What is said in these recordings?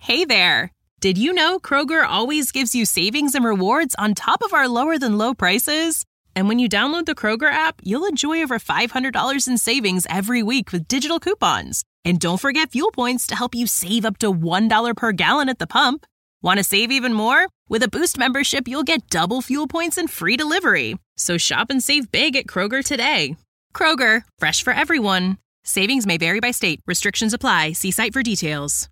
Hey there! Did you know Kroger always gives you savings and rewards on top of our lower-than-low prices? And when you download the Kroger app, you'll enjoy over $500 in savings every week with digital coupons. And don't forget fuel points to help you save up to $1 per gallon at the pump. Want to save even more? With a Boost membership, you'll get double fuel points and free delivery. So shop and save big at Kroger today. Kroger, fresh for everyone. Savings may vary by state. Restrictions apply. See site for details.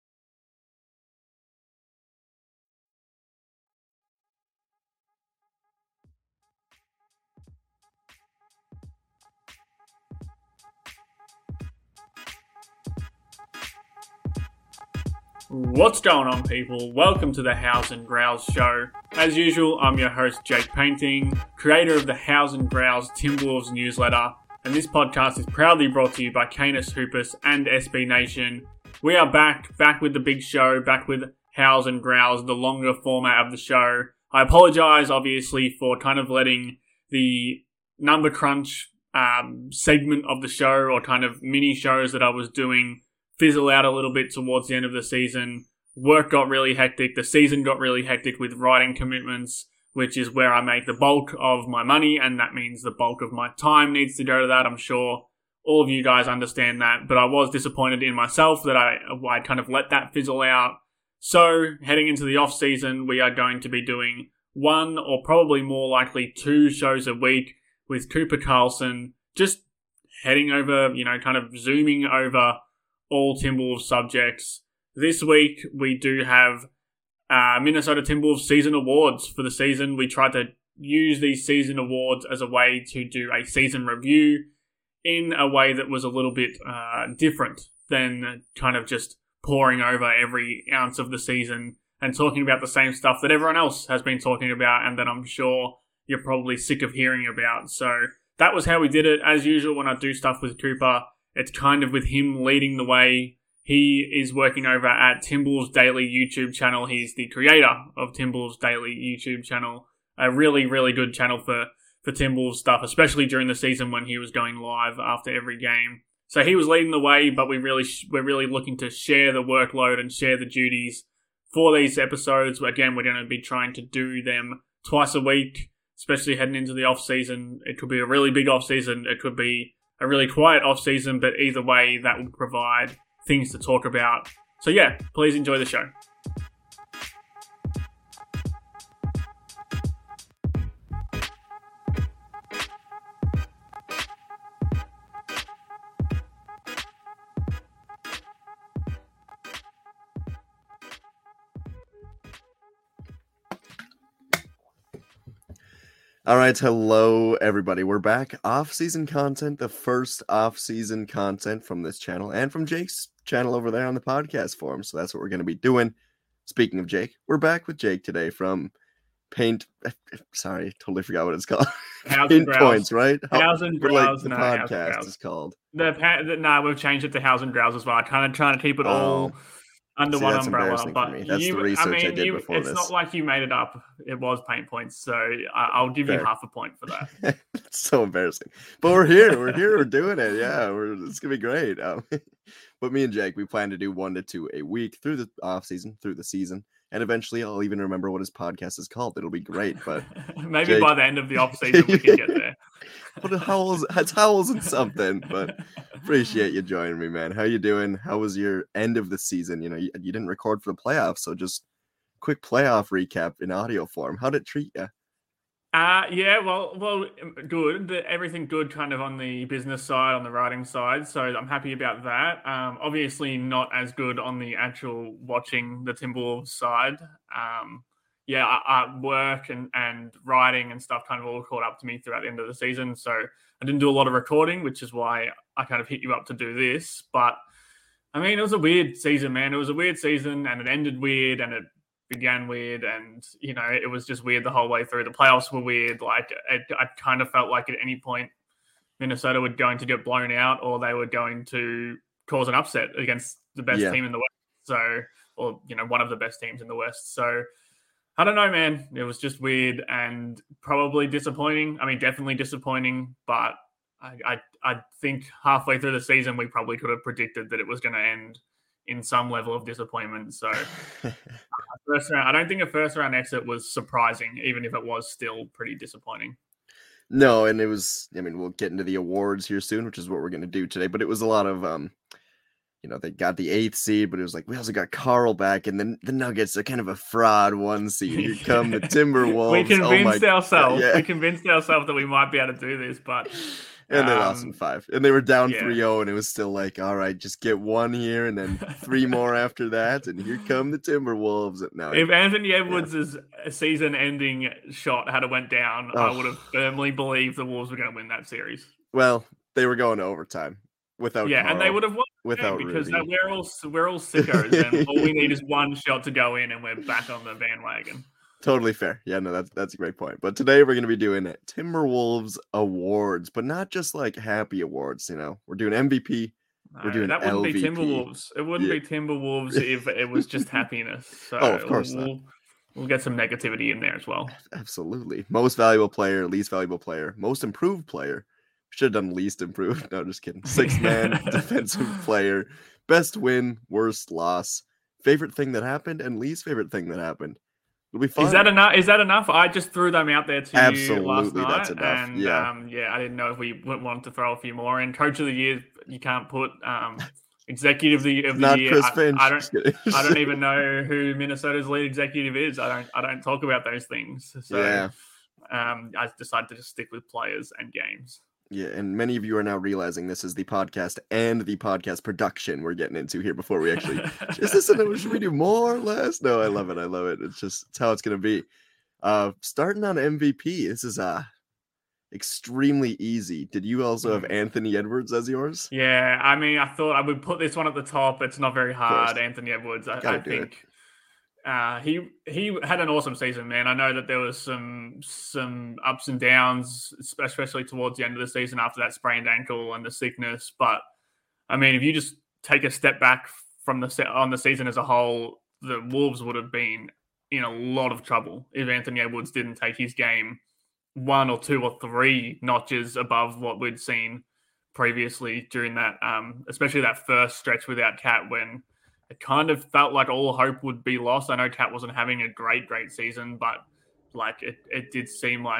What's going on, people? Welcome to the Howls and Growls show. As usual, I'm your host, Jake Painting, creator of the Howls and Growls Timberwolves newsletter, and this podcast is proudly brought to you by Canis Hoopus and SB Nation. We are back with the big show, back with Howls and Growls, the longer format of the show. I apologise, obviously, for kind of letting the number crunch segment of the show, or kind of mini shows that I was doing, fizzle out a little bit towards the end of the season. Work got really hectic. The season got really hectic with writing commitments, which is where I make the bulk of my money, and that means the bulk of my time needs to go to that. I'm sure all of you guys understand that, but I was disappointed in myself that I kind of let that fizzle out. So, heading into the off season, we are going to be doing one, or probably more likely 2 shows a week with Cooper Carlson, just heading over, kind of zooming over all Timberwolves subjects. This week, we do have Minnesota Timberwolves season awards for the season. We tried to use these season awards as a way to do a season review in a way that was a little bit different than kind of just poring over every ounce of the season and talking about the same stuff that everyone else has been talking about and that I'm sure you're probably sick of hearing about. So that was how we did it. As usual, when I do stuff with Cooper, it's kind of with him leading the way. He is working over at Timberwolves Daily YouTube channel. He's the creator of Timberwolves Daily YouTube channel. A really, really good channel for Timberwolves stuff, especially during the season when he was going live after every game. So he was leading the way, but we're really looking to share the workload and share the duties for these episodes. Again, we're going to be trying to do them twice a week, especially heading into the off season. It could be a really big off season. It could be a really quiet off-season, but either way, that will provide things to talk about. So yeah, please enjoy the show. All right, hello everybody. We're back. Off-season content, the first off-season content from this channel and from Jake's channel over there on the podcast forum. So that's what we're going to be doing. Speaking of Jake, we're back with Jake today from Paint. Sorry, totally forgot what it's called. Paint Points, right? Howls and Growls. The podcast is called. No, we've changed it to Howls and Growls as well. I'm kind of trying to keep it all under one umbrella, but that's the research I did before this. It's not like you made it up. It was Paint Points, so I'll give you half a point for that. It's so embarrassing, but we're here. We're doing it. Yeah, it's gonna be great. But me and Jake, we plan to do 1 to 2 a week through the off season, through the season, and eventually I'll even remember what his podcast is called. It'll be great. But maybe Jake, by the end of the off season, we can get there. It's howls and something, but appreciate you joining me, man. How you doing? How was your end of the season? You didn't record for the playoffs, so just quick playoff recap in audio form. How did it treat you? Yeah, well, good. Everything good kind of on the business side, on the writing side, so I'm happy about that. Obviously not as good on the actual watching the Timberwolves side. Work and writing and stuff kind of all caught up to me throughout the end of the season. So I didn't do a lot of recording, which is why I kind of hit you up to do this. But I mean, it was a weird season, man. It was a weird season, and it ended weird, and it began weird, and it was just weird the whole way through. The playoffs were weird. Like I kind of felt like at any point Minnesota were going to get blown out, or they were going to cause an upset against the best team in the West. So, or one of the best teams in the West. So I don't know, man. It was just weird and probably disappointing. I mean, definitely disappointing, but I think halfway through the season we probably could have predicted that it was going to end in some level of disappointment. So first round, I don't think a first round exit was surprising, even if it was still pretty disappointing. No, and it was, I mean, we'll get into the awards here soon, which is what we're going to do today, but it was a lot of, they got the 8th seed, but it was like, we also got Carl back, and then the Nuggets are kind of a fraud 1 seed. Here come the Timberwolves. We convinced ourselves. Yeah. We convinced ourselves that we might be able to do this, but... And they lost in 5. And they were down 3-0, and it was still like, all right, just get 1 here, and then 3 more after that, and here come the Timberwolves. No, if Anthony Edwards' season-ending shot had went down, I would have firmly believed the Wolves were going to win that series. Well, they were going to overtime without Carl, and they would have won without because Rudy. we're all sickos, and all we need is 1 shot to go in, and we're back on the bandwagon. Totally fair. Yeah, no, that's a great point. But today we're going to be doing Timberwolves awards, but not just like happy awards. We're doing MVP. We're doing that wouldn't LVP. be Timberwolves. It wouldn't be Timberwolves if it was just happiness. So of course not. We'll get some negativity in there as well. Absolutely. Most valuable player, least valuable player, most improved player. Should have done least improved. No, just kidding. 6th man defensive player, best win, worst loss, favorite thing that happened, and least favorite thing that happened. It'll be fun. Is that enough? I just threw them out there to you last night. That's enough. And, I didn't know if we wanted to throw a few more in. Coach of the year, you can't put executive of the year. Not Chris Finch. I don't even know who Minnesota's lead executive is. I don't talk about those things. So I decided to just stick with players and games. Yeah, and many of you are now realizing this is the podcast and the podcast production we're getting into here before we actually... should we do more or less? No, I love it. It's how it's going to be. Starting on MVP, this is extremely easy. Did you also have Anthony Edwards as yours? Yeah, I mean, I thought I would put this one at the top. It's not very hard. Anthony Edwards, I think... he had an awesome season, man. I know that there was some ups and downs, especially towards the end of the season after that sprained ankle and the sickness. But I mean, if you just take a step back from on the season as a whole, the Wolves would have been in a lot of trouble if Anthony Edwards didn't take his game 1 or 2 or 3 notches above what we'd seen previously during that, especially that first stretch without Cat when it kind of felt like all hope would be lost. I know Cat wasn't having a great season, but like it did seem like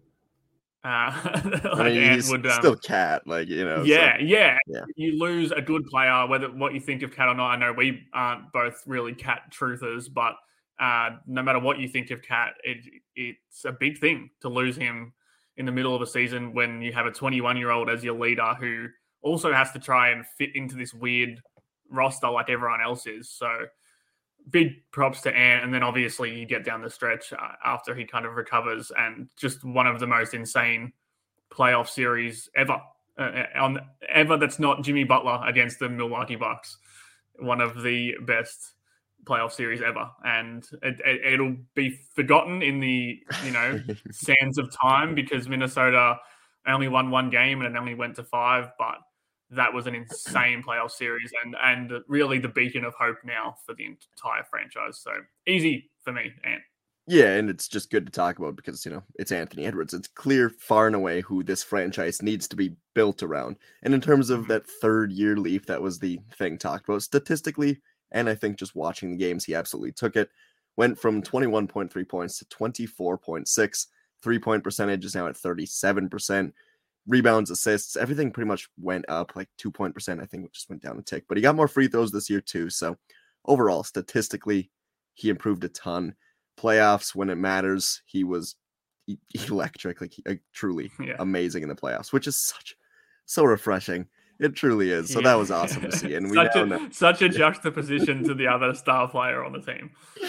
Ant would still Cat, Yeah. You lose a good player, whether what you think of Cat or not. I know we aren't both really Cat truthers, but no matter what you think of Cat, it's a big thing to lose him in the middle of a season when you have a 21-year-old as your leader who also has to try and fit into this weird roster like everyone else is. So big props to Ant. And then obviously you get down the stretch after he kind of recovers and just one of the most insane playoff series ever. Ever that's not Jimmy Butler against the Milwaukee Bucks. One of the best playoff series ever. And it'll be forgotten in the, sands of time because Minnesota only won 1 game and it only went to 5, but that was an insane playoff series and really the beacon of hope now for the entire franchise. So easy for me, Ant. Yeah, and it's just good to talk about because, it's Anthony Edwards. It's clear far and away who this franchise needs to be built around. And in terms of that 3rd-year leap, that was the thing talked about statistically. And I think just watching the games, he absolutely took it. Went from 21.3 points to 24.6. 3-point percentage is now at 37%. Rebounds, assists, everything pretty much went up, like 2-point percent, I think, just went down a tick. But he got more free throws this year too. So overall, statistically, he improved a ton. Playoffs, when it matters, he was electric, truly amazing in the playoffs, which is so refreshing. It truly is. So that was awesome to see. And such a juxtaposition to the other star player on the team.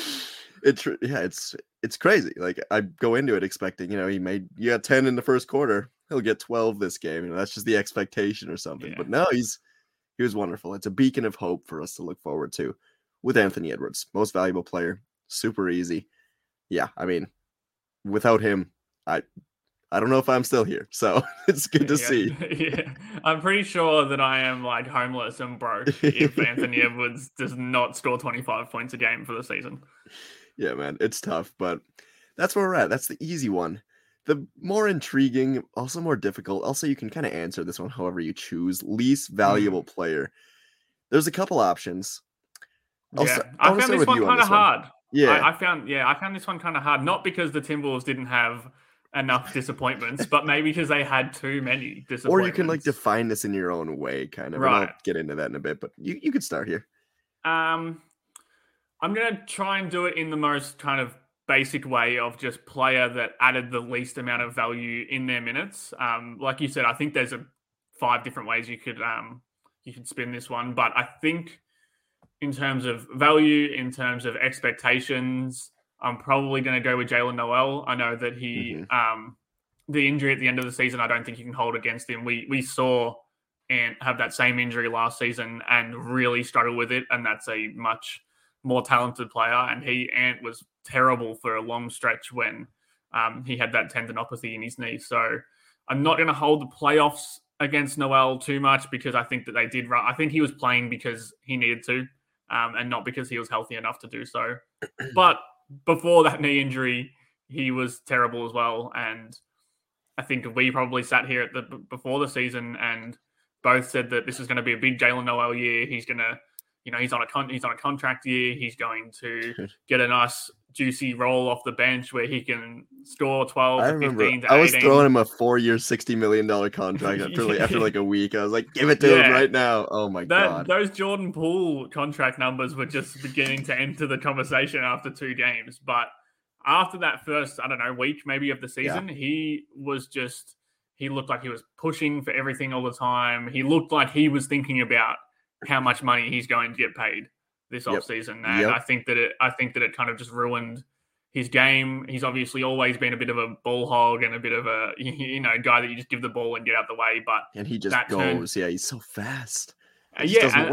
It's crazy. Like I go into it expecting, you got 10 in the first quarter. He'll get 12 this game. That's just the expectation or something. Yeah. But no, he was wonderful. It's a beacon of hope for us to look forward to with Anthony Edwards, most valuable player, super easy. Yeah, I mean, without him, I don't know if I'm still here. So it's good to see. Yeah. I'm pretty sure that I am like homeless and broke if Anthony Edwards does not score 25 points a game for the season. Yeah, man, it's tough, but that's where we're at. That's the easy one. The more intriguing, also more difficult, also you can kind of answer this one however you choose, least valuable player. There's a couple options. I found this one kind of hard. Yeah, I found this one kind of hard. Not because the Timberwolves didn't have enough disappointments, but maybe because they had too many disappointments. Or you can like define this in your own way, kind of. Right. And I'll get into that in a bit, but you could start here. I'm gonna try and do it in the most kind of basic way of just player that added the least amount of value in their minutes. Like you said, I think there's 5 different ways you could spin this one, but I think in terms of value, in terms of expectations, I'm probably going to go with Jaylen Nowell. I know that he, the injury at the end of the season, I don't think you can hold against him. We saw Ant have that same injury last season and really struggle with it, and that's a much more talented player. And Ant was terrible for a long stretch when he had that tendinopathy in his knee. So I'm not going to hold the playoffs against Nowell too much because I think that they did. I think he was playing because he needed to, and not because he was healthy enough to do so. But before that knee injury, he was terrible as well. And I think we probably sat here before the season and both said that this is going to be a big Jaylen Nowell year. He's going to, he's on a contract year. He's going to get a nice juicy role off the bench where he can score 12 to 15 to 18. I was throwing him a 4-year, $60 million contract after like a week. I was like, give it to him right now. Oh my God. Those Jordan Poole contract numbers were just beginning to enter the conversation after 2 games. But after that first, week maybe of the season, he looked like he was pushing for everything all the time. He looked like he was thinking about how much money he's going to get paid this offseason. And I think that it kind of just ruined his game. He's obviously always been a bit of a ball hog and a bit of a, guy that you just give the ball and get out the way. And he just goes. He's so fast. And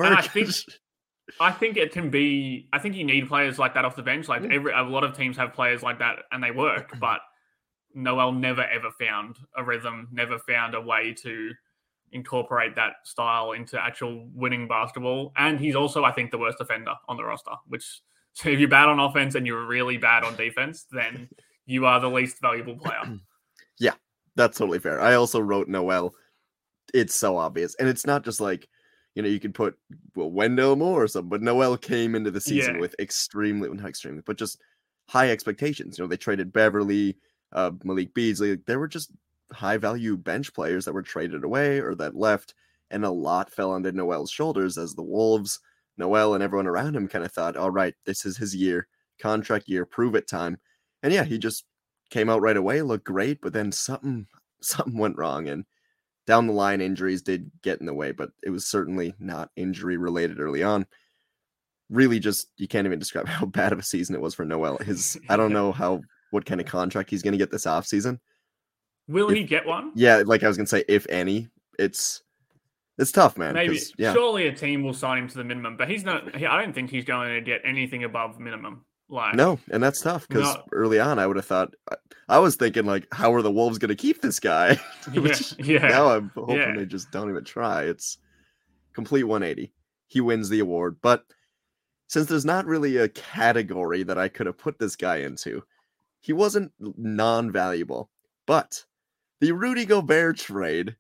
I think it can be, I think you need players like that off the bench. Like a lot of teams have players like that and they work, but Nowell never ever found a rhythm, never found a way to incorporate that style into actual winning basketball. And he's also, I think, the worst defender on the roster, so if you're bad on offense and you're really bad on defense, then you are the least valuable player. Yeah, that's totally fair. I also wrote Nowell. It's so obvious. And it's not just like, you could put Wendell Moore or something, but Nowell came into the season with but just high expectations. They traded Beverly, Malik Beasley. There were just high value bench players that were traded away or that left, and a lot fell onto Nowell's shoulders as the Wolves, Nowell, and everyone around him kind of thought, all right, this is his year, contract year, prove it time. And he just came out right away, looked great, but then something went wrong, and down the line injuries did get in the way, but it was certainly not injury related early on. Really, just you can't even describe how bad of a season it was for Nowell. I don't know what kind of contract he's going to get this offseason. Will he get one? Yeah, like I was going to say, if any, it's tough, man. Maybe. Surely a team will sign him to the minimum, but he's not. I don't think he's going to get anything above minimum. No, and that's tough because early on I would have thought, I was thinking like, how are the Wolves going to keep this guy? Now I'm hoping they just don't even try. It's complete 180. He wins the award, but since there's not really a category that I could have put this guy into, he wasn't non-valuable, but the Rudy Gobert trade,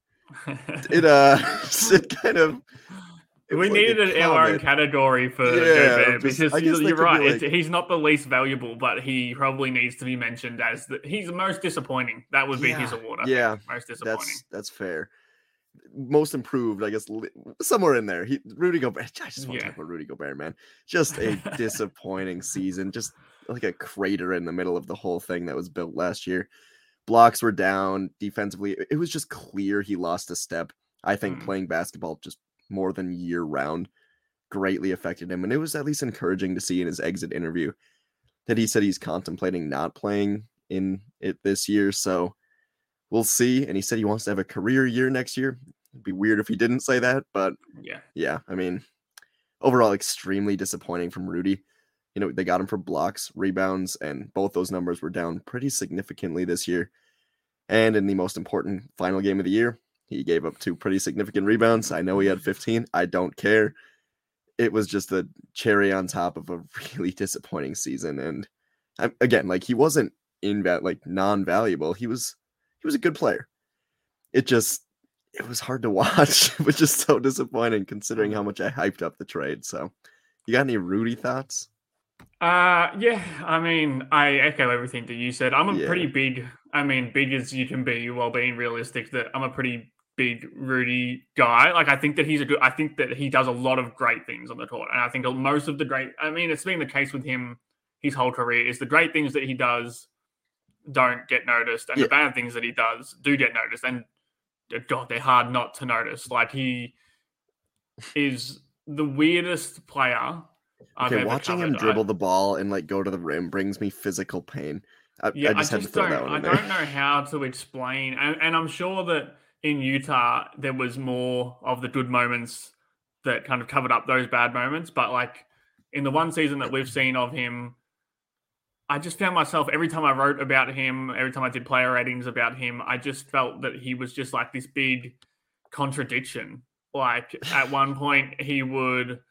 it kind of... We needed our own category for Gobert because you're right. He's not the least valuable, but he probably needs to be mentioned as he's the most disappointing. That would be his award. I think. Most disappointing. That's fair. Most improved, I guess, somewhere in there. Rudy Gobert. I just want to talk about Rudy Gobert, man. Just a disappointing season. Just like a crater in the middle of the whole thing that was built last year. Blocks were down defensively. It was just clear he lost a step. I think playing basketball just more than year round greatly affected him. And it was at least encouraging to see in his exit interview that he said he's contemplating not playing in it this year. So we'll see. And he said he wants to have a career year next year. It'd be weird if he didn't say that, but yeah. I mean, overall, extremely disappointing from Rudy. They got him for blocks, rebounds, and both those numbers were down pretty significantly this year. And in the most important final game of the year, he gave up 2 pretty significant rebounds. I know he had 15. I don't care. It was just the cherry on top of a really disappointing season. And again, like he wasn't non-valuable. He was a good player. It was hard to watch. It was just so disappointing considering how much I hyped up the trade. So You got any Rudy thoughts? Yeah, I mean, I echo everything that you said. I'm a Yeah. pretty big, big as you can be while being realistic, that I'm a pretty big Rudy guy. Like, I think that I think that he does a lot of great things on the court. And I think most of it's been the case with him his whole career, is the great things that he does don't get noticed. And the bad things that he does do get noticed. And God, they're hard not to notice. Like, he is the weirdest player I've ever watching covered. him dribble the ball and like go to the rim brings me physical pain. I just had to throw that one in there. I don't know how to explain, and I'm sure that in Utah there was more of the good moments that kind of covered up those bad moments. But like in the one season that we've seen of him, I just found myself, every time I wrote about him, every time I did player ratings about him, I just felt that he was just like this big contradiction. Like at one point he would,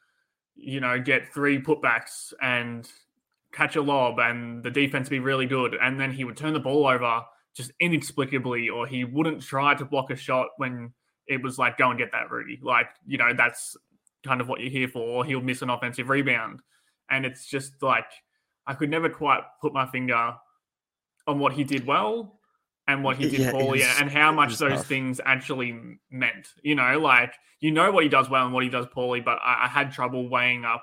get 3 putbacks and catch a lob and the defense be really good. And then he would turn the ball over just inexplicably, or he wouldn't try to block a shot when it was like, go and get that, Rudy. Like, that's kind of what you're here for. Or he'll miss an offensive rebound. And it's just like, I could never quite put my finger on what he did well and what he did poorly, and how much those things actually meant. What he does well and what he does poorly, but I had trouble weighing up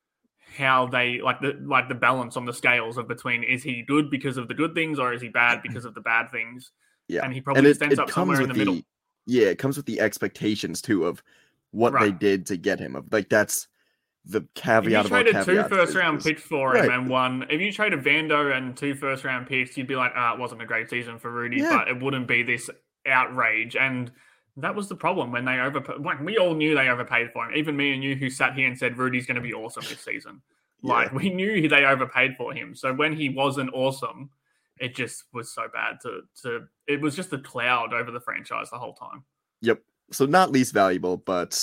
how they the balance on the scales of between, is he good because of the good things or is he bad because of the bad things? Yeah, and he probably just ends up somewhere in the middle. Yeah, it comes with the expectations too of what they did to get him. Like that's the caveat. If you traded 2 first-round picks for him and won, if you traded Vando and 2 first-round picks, you'd be like, it wasn't a great season for Rudy, but it wouldn't be this outrage. And that was the problem when they overpaid. We all knew they overpaid for him. Even me and you, who sat here and said Rudy's going to be awesome this season. We knew they overpaid for him. So when he wasn't awesome, it just was so bad. It was just a cloud over the franchise the whole time. Yep. So not least valuable, but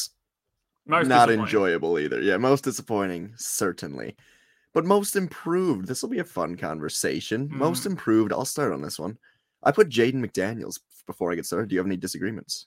not enjoyable either. Yeah, most disappointing, certainly. But most improved. This will be a fun conversation. Most improved. I'll start on this one. I put Jaden McDaniels before I get started. Do you have any disagreements?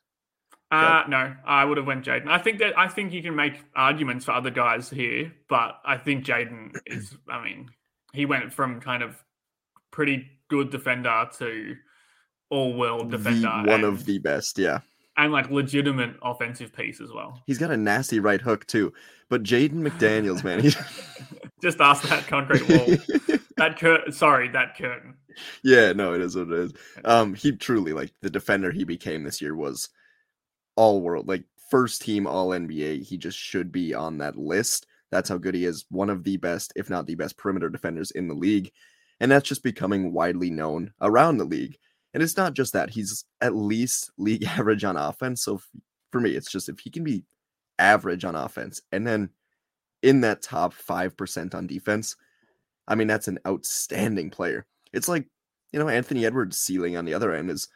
No, I would have went Jaden. I think you can make arguments for other guys here, but I think Jaden is, he went from kind of pretty good defender to all-world defender. One of the best, yeah. And like legitimate offensive piece as well. He's got a nasty right hook too. But Jaden McDaniels, man. Just ask that concrete wall. That curtain. Yeah, no, it is what it is. He truly, like, the defender he became this year was all-world. Like, first team All-NBA. He just should be on that list. That's how good he is. One of the best, if not the best, perimeter defenders in the league. And that's just becoming widely known around the league. And it's not just that. He's at least league average on offense. So for me, it's just if he can be average on offense and then in that top 5% on defense, that's an outstanding player. It's like, Anthony Edwards' ceiling on the other end is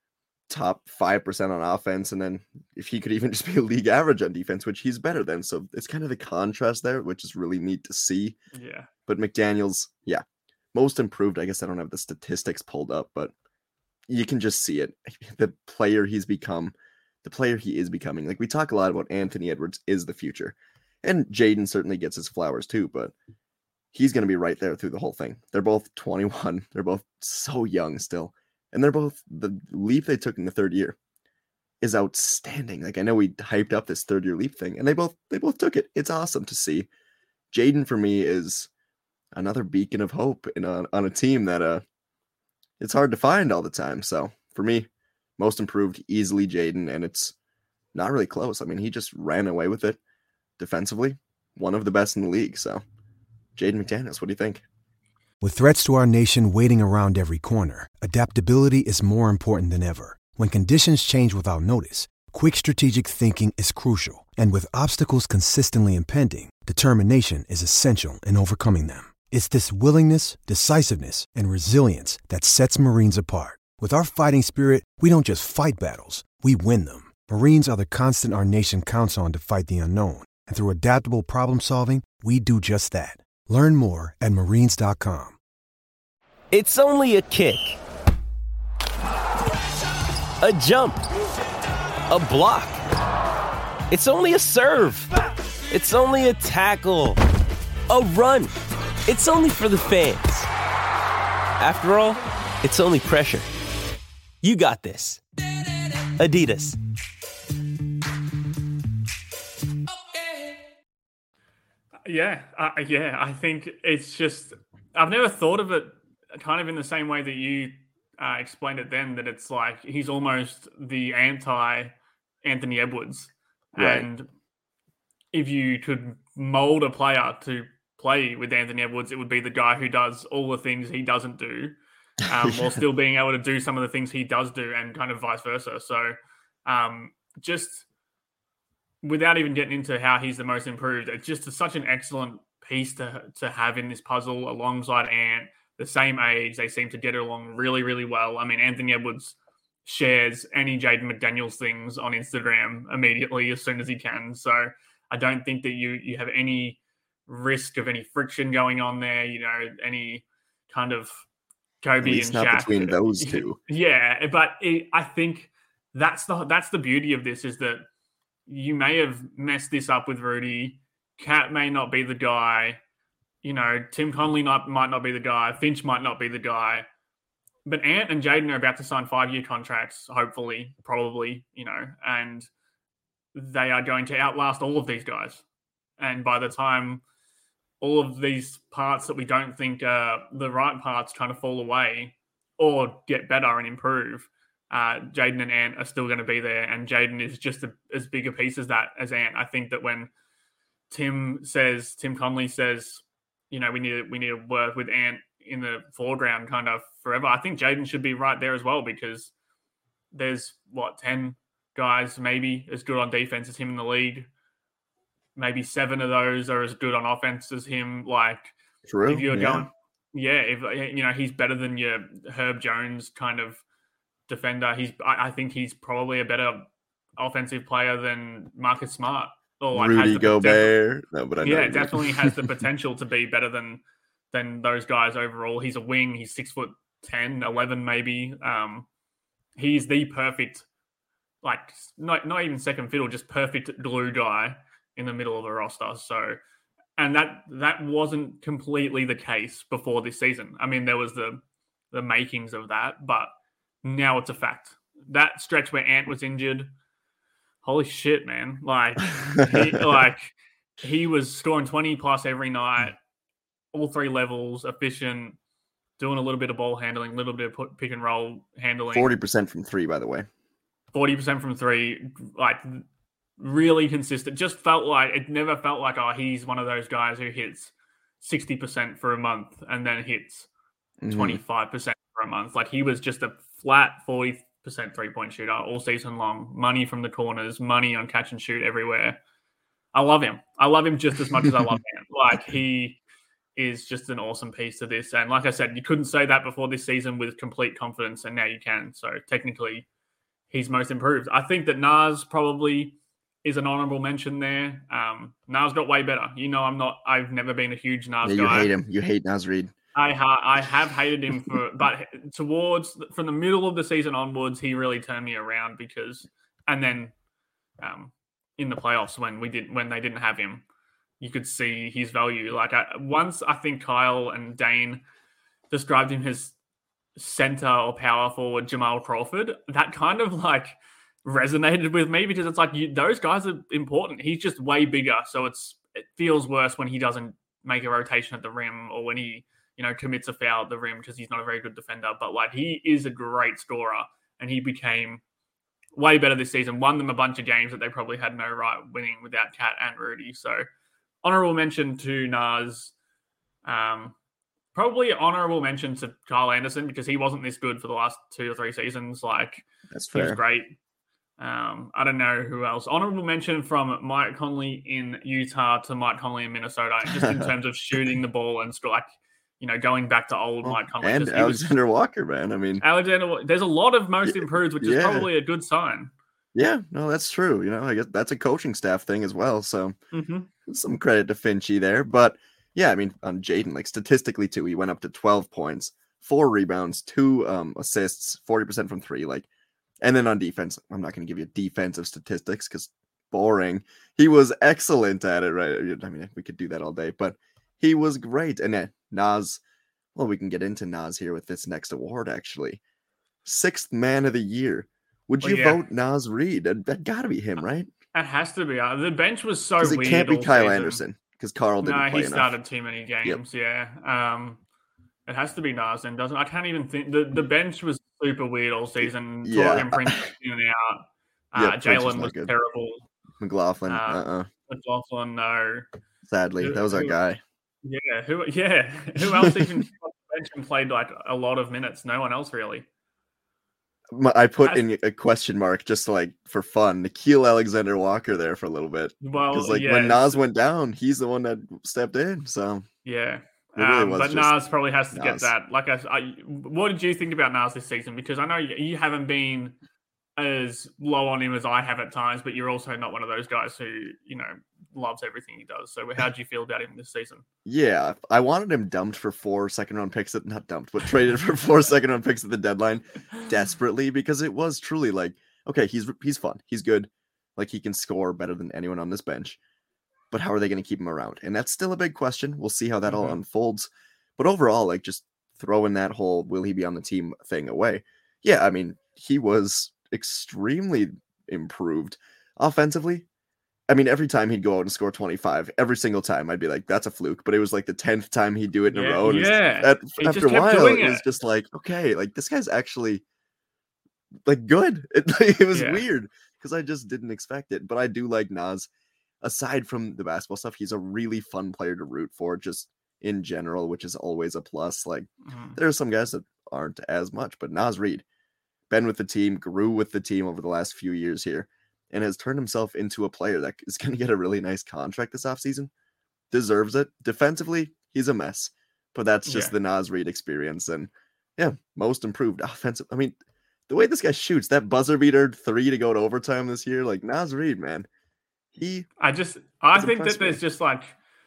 top 5% on offense. And then if he could even just be a league average on defense, which he's better than. So it's kind of the contrast there, which is really neat to see. Yeah. But McDaniels, most improved. I guess I don't have the statistics pulled up, but you can just see it. The player he is becoming. Like, we talk a lot about Anthony Edwards is the future. And Jaden certainly gets his flowers too, but he's going to be right there through the whole thing. They're both 21. They're both so young still. And they're both, the leap they took in the third year is outstanding. Like, I know we hyped up this third year leap thing, and they both took it. It's awesome to see. Jaden, for me, is another beacon of hope on a team that it's hard to find all the time. So for me, most improved, easily Jaden, and it's not really close. He just ran away with it defensively. One of the best in the league. So Jaden McDaniels, what do you think? With threats to our nation waiting around every corner, adaptability is more important than ever. When conditions change without notice, quick strategic thinking is crucial. And with obstacles consistently impending, determination is essential in overcoming them. It's this willingness, decisiveness, and resilience that sets Marines apart. With our fighting spirit, we don't just fight battles, we win them. Marines are the constant our nation counts on to fight the unknown. And through adaptable problem solving, we do just that. Learn more at Marines.com. It's only a kick, a jump, a block. It's only a serve. It's only a tackle, a run. It's only for the fans. After all, it's only pressure. You got this. Adidas. Yeah, I think it's just, I've never thought of it kind of in the same way that you explained it then, that it's like he's almost the anti-Anthony Edwards. Right. And if you could mold a player to play with Anthony Edwards, it would be the guy who does all the things he doesn't do, while still being able to do some of the things he does do, and kind of vice versa. So just without even getting into how he's the most improved, it's just such an excellent piece to have in this puzzle alongside Ant. The same age, they seem to get along really, really well. I mean, Anthony Edwards shares any Jaden McDaniels things on Instagram immediately as soon as he can. So I don't think that you have any risk of any friction going on there, any kind of Kobe At least and not Shaq. between those two. Yeah, but I think that's the beauty of this, is that you may have messed this up with Rudy. Cat may not be the guy. Tim Conley might not be the guy. Finch might not be the guy. But Ant and Jaden are about to sign 5-year contracts, hopefully, probably, and they are going to outlast all of these guys. And by the time all of these parts that we don't think are the right parts kind of fall away or get better and improve, Jaden and Ant are still going to be there. And Jaden is just as big a piece as Ant. I think that when Tim Conley says, we need to work with Ant in the foreground kind of forever, I think Jaden should be right there as well, because there's 10 guys maybe as good on defense as him in the league. Maybe 7 of those are as good on offense as him. Like, True. if you're going, if he's better than your Herb Jones kind of defender. I think he's probably a better offensive player than Marcus Smart. Or Rudy Gobert. No, but I know. Yeah, definitely has the potential to be better than those guys overall. He's a wing. He's 6'10", 11 maybe. He's the perfect, not even second fiddle, just perfect glue guy in the middle of a roster. So, and that wasn't completely the case before this season. I mean, there was the makings of that, but now it's a fact. That stretch where Ant was injured, holy shit, man! He was scoring 20 plus every night, all 3 levels, efficient, doing a little bit of ball handling, a little bit of pick and roll handling. 40% from 3, by the way. 40% from 3, really consistent. Just it never felt like, he's one of those guys who hits 60% for a month and then hits 25% for a month. He was just a flat 40% 3-point shooter all season long. Money from the corners, money on catch and shoot everywhere. I love him. I love him just as much as I love him. He is just an awesome piece to this. And like I said, you couldn't say that before this season with complete confidence, and now you can. So technically, he's most improved. I think that Nas probably is an honorable mention there. Nas got way better. I've never been a huge Nas guy. You hate him. You hate Nas Reed. I have hated him but from the middle of the season onwards, he really turned me around and then in the playoffs when they didn't have him, you could see his value. Once I think Kyle and Dane described him as center or power forward Jamal Crawford, that kind of resonated with me, because it's those guys are important. He's just way bigger, so it feels worse when he doesn't make a rotation at the rim or when he commits a foul at the rim, because he's not a very good defender. But he is a great scorer, and he became way better this season. Won them a bunch of games that they probably had no right winning without Cat and Rudy. So honorable mention to Nas. Probably honorable mention to Kyle Anderson, because he wasn't this good for the last 2 or 3 seasons. That's fair. He was great. I don't know who else. Honorable mention from Mike Conley in Utah to Mike Conley in Minnesota, just in terms of shooting the ball and going back to old Mike Conley. And Alexander Walker, man. I mean, there's a lot of most improved, which is probably a good sign. Yeah, no, that's true. I guess that's a coaching staff thing as well. So some credit to Finchy there. But yeah, I mean, on Jaden, statistically too, he went up to 12 points, 4 rebounds, 2 assists, 40% from 3. And then on defense, I'm not going to give you defensive statistics because boring. He was excellent at it, right? I mean, we could do that all day, but he was great. And Naz, well, we can get into Naz here with this next award, actually. 6th man of the year. Would you vote Naz Reid? That gotta be him, right? It has to be. The bench was so weird. It can't be Kyle Anderson because Carl didn't play he enough. started too many games. Yep. Yeah. It has to be Naz, and doesn't. I can't even think. The bench was super weird all season. Yeah. Prince in and out. Jalen was terrible. McLaughlin. McLaughlin, no. Sadly, that was our guy. Yeah. Who else even bench and played like a lot of minutes? No one else really. I put in a question mark just like for fun. Nickeil Alexander-Walker there for a little bit. Well, because when Naz went down, he's the one that stepped in. So yeah, really but Naz probably has to get that. Like, what did you think about Naz this season? Because I know you haven't been as low on him as I have at times, but you're also not one of those guys who loves everything he does. So how do you feel about him this season? Yeah, I wanted him dumped for 4 second-round picks. Not dumped, but traded for 4 second-round picks at the deadline desperately, because it was truly like, okay, he's fun. He's good. Like, he can score better than anyone on this bench. But how are they going to keep him around? And that's still a big question. We'll see how that all unfolds. But overall, like, just throwing that whole will he be on the team thing away. Yeah, I mean, he was extremely improved offensively. I mean, every time he'd go out and score 25, every single time I'd be like, that's a fluke. But it was like the 10th time he'd do it in a row. And after a while, it was just like, okay, like this guy's actually like good. It was weird because I just didn't expect it. But I do like Naz. Aside from the basketball stuff, he's a really fun player to root for just in general, which is always a plus. Like there are some guys that aren't as much, but Naz Reid, been with the team, grew with the team over the last few years here, and has turned himself into a player that is going to get a really nice contract this offseason. Deserves it. Defensively, he's a mess, but that's just the Naz Reid experience. And most improved offensive. I mean, the way this guy shoots, that buzzer beater 3 to go to overtime this year, like Naz Reid, man. I think that there's just like,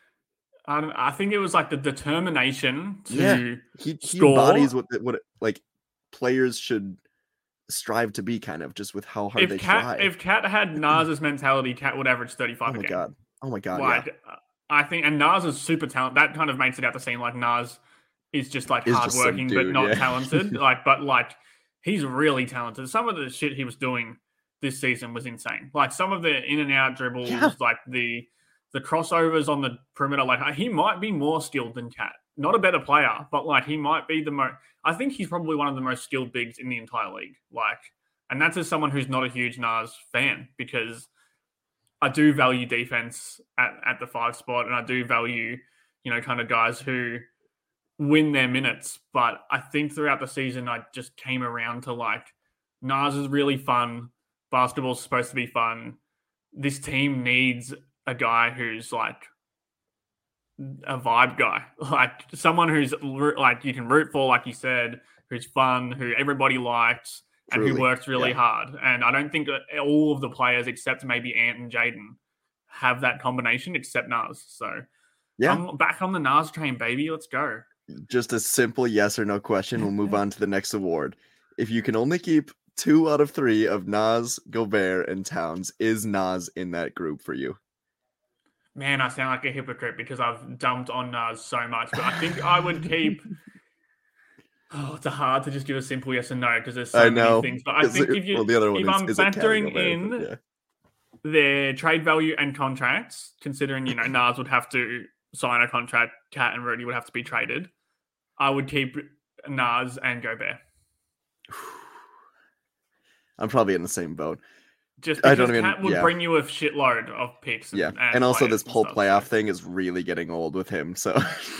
I think it was like the determination to he embodies what like players should strive to be, kind of just with how hard they try. If Cat had Naz's mentality, Cat would average 35 a game. Oh my god! Like, I think, and Naz is super talented. That kind of makes it out to seem like Naz is just like hardworking but not talented. But he's really talented. Some of the shit he was doing this season was insane. Like some of the in and out dribbles, like the crossovers on the perimeter. Like he might be more skilled than Cat. Not a better player, but like he might be the most. I think he's probably one of the most skilled bigs in the entire league. Like, and that's as someone who's not a huge Naz fan, because I do value defense at the 5 spot, and I do value, kind of guys who win their minutes. But I think throughout the season, I just came around to like Naz is really fun. Basketball's supposed to be fun. This team needs a guy who's like a vibe guy, like someone who's like you can root for, like you said, who's fun, who everybody likes, and who works really hard. And I don't think all of the players, except maybe Ant and Jaden, have that combination, except Naz. So I'm back on the Naz train, baby. Let's go. Just a simple yes or no question. We'll move on to the next award. If you can only keep 2 out of 3 of Naz, Gobert, and Towns, is Naz in that group for you? Man, I sound like a hypocrite because I've dumped on Naz so much, but I think I would keep. It's hard to just give a simple yes and no because there's so many things. But I think if I'm factoring in their trade value and contracts, considering Naz would have to sign a contract, Cat and Rudy would have to be traded, I would keep Naz and Gobert. I'm probably in the same boat. Just because Cat would bring you a shitload of picks. And also this whole playoff thing is really getting old with him. So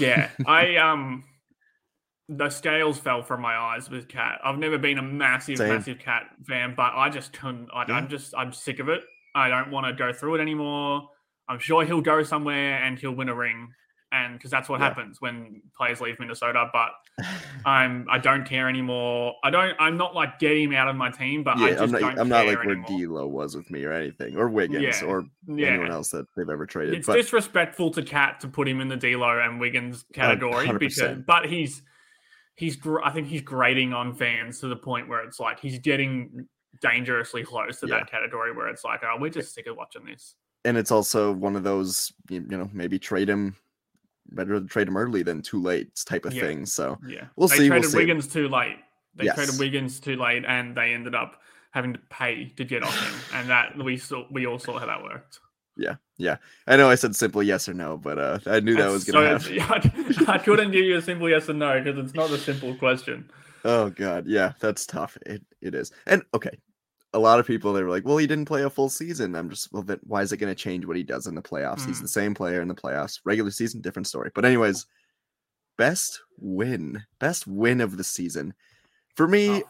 the scales fell from my eyes with Cat. I've never been a massive Cat fan, but I just couldn't. I'm sick of it. I don't want to go through it anymore. I'm sure he'll go somewhere and he'll win a ring, and because that's what happens when players leave Minnesota. But I don't care anymore. I'm not like getting him out of my team, but I just don't care. I'm not like where D'Lo was with me or anything, or Wiggins or anyone else that they've ever traded. It's disrespectful to Cat to put him in the D'Lo and Wiggins category 100%. I think he's grating on fans to the point where it's like he's getting dangerously close to Yeah. that category where it's like, oh, we're just sick of watching this. And it's also one of those, maybe better to trade him early than too late type of thing. So yeah, we'll they see. traded Wiggins too late. They Yes. traded Wiggins too late, and they ended up having to pay to get off him, and that we all saw how that worked. Yeah. I know I said simple yes or no, but I knew that was going to happen. I couldn't give you a simple yes or no because it's not a simple question. Oh God, yeah, that's tough. It is. And okay, a lot of people, they were like, well, he didn't play a full season. I'm just, well, then why is it going to change what he does in the playoffs? He's the same player in the playoffs. Regular season, different story. But anyways, best win of the season for me.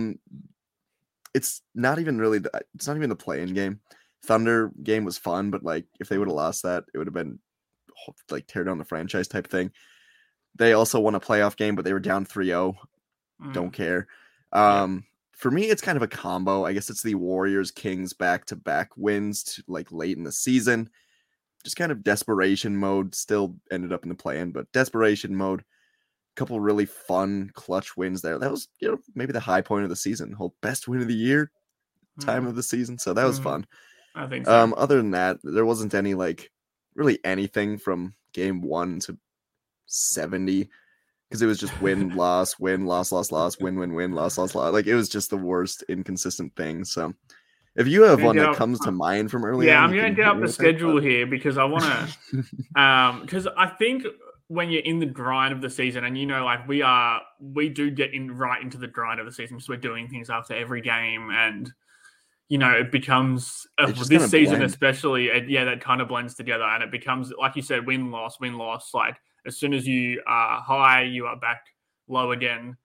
It's not even the play-in game. Thunder game was fun, but like if they would have lost that, it would have been like tear down the franchise type thing. They also won a playoff game, but they were down 3-0. Don't care. For me, it's kind of a combo. I guess it's the Warriors Kings back-to-back wins like late in the season. Just kind of desperation mode. Still ended up in the play-in, but desperation mode. Couple really fun clutch wins there. That was maybe the high point of the season. Whole best win of the year, time of the season. So that was fun. I think so. Other than that, there wasn't any really anything from game 1 to 70. Because it was just win, loss, win, loss, loss, loss, win, win, win, loss, loss, loss. Like it was just the worst inconsistent thing. So if you have one that comes to mind from earlier, I'm going to get up the schedule here because I want to. Because I think when you're in the grind of the season, and we do get right into the grind of the season because we're doing things after every game, and it becomes this season especially. That kind of blends together, and it becomes like you said, win, loss, like. As soon as you are high, you are back low again.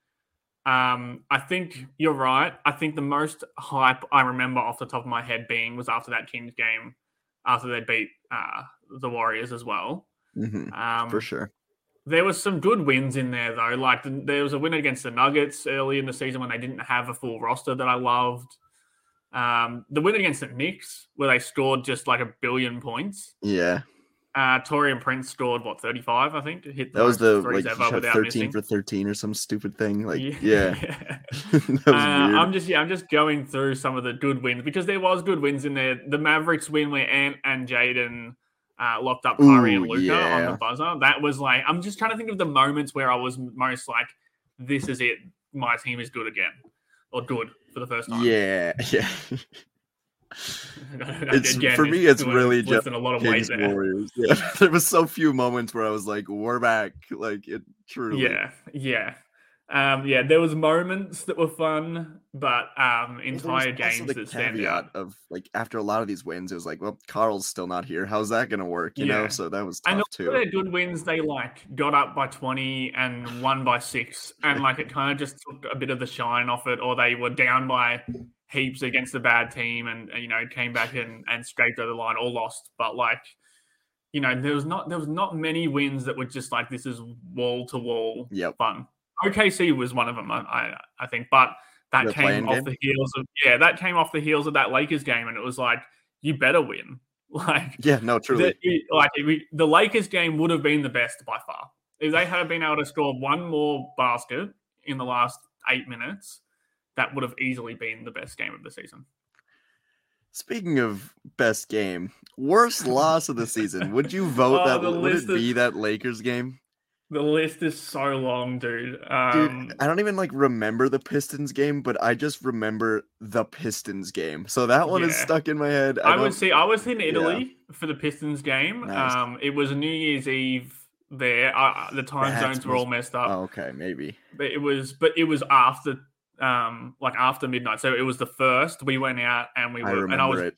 I think you're right. I think the most hype I remember off the top of my head was after that Kings game, after they beat the Warriors as well. For sure. There was some good wins in there, though. Like there was a win against the Nuggets early in the season when they didn't have a full roster that I loved. The win against the Knicks, where they scored just like 1 billion points. Yeah. Taurean Prince scored 35, I think. That was the threes he ever shot without 13 missing. for 13 or some stupid thing. Like Yeah. That was weird. I'm just going through some of the good wins because there was good wins in there. The Mavericks win where Ant and Jaden locked up Kyrie and Luka on the buzzer. That was like, I'm just trying to think of the moments where I was most like, this is it. My team is good again, or good for the first time. Yeah. For me, it's really just a lot of weight there. Warriors. Yeah. There was so few moments where I was like, "We're back!" Like it truly. Yeah. There was moments that were fun, but entire games that stand out. Of like after a lot of these wins, it was like, well, Carl's still not here. How's that going to work? You know, so that was tough too. Their good wins, they got up by 20 and won by 6, and it kind of just took a bit of the shine off it, or they were down by heaps against a bad team and came back and scraped over the line or lost. But there was not many wins that were just like, this is wall to wall fun. OKC was one of them, I think, but that came off the heels of that Lakers game, and it was like, you better win. Truly. The Lakers game would have been the best by far if they had been able to score one more basket in the last 8 minutes. That would have easily been the best game of the season. Speaking of best game, worst loss of the season, would you vote would it be that Lakers game? The list is so long, dude. Dude, I don't even remember the Pistons game, but I just remember the Pistons game. So that one is stuck in my head. I was in Italy for the Pistons game. Nice. It was New Year's Eve there. The time zones were all messed up. Oh, okay, maybe. But it was after after midnight. So it was the first. We went out and we were,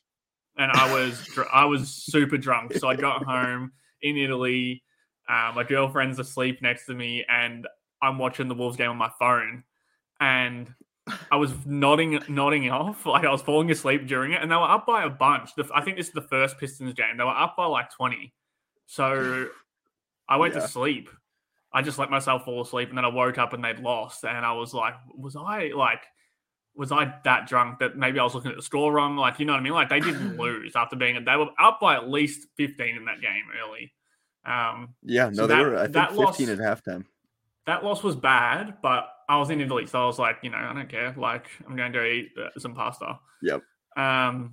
I was super drunk. So I got home in Italy. My girlfriend's asleep next to me, and I'm watching the Wolves game on my phone. And I was nodding off, I was falling asleep during it, and they were up by a bunch. I think this is the first Pistons game. They were up by 20. So I went to sleep. I just let myself fall asleep, and then I woke up and they'd lost, and I was like, was I that drunk that maybe I was looking at the score wrong? You know what I mean? They didn't lose after they were up by at least 15 in that game early. They were, I think, 15 at halftime. That loss was bad, but I was in Italy, so I was like, I don't care. Like, I'm going to go eat some pasta. Yep. I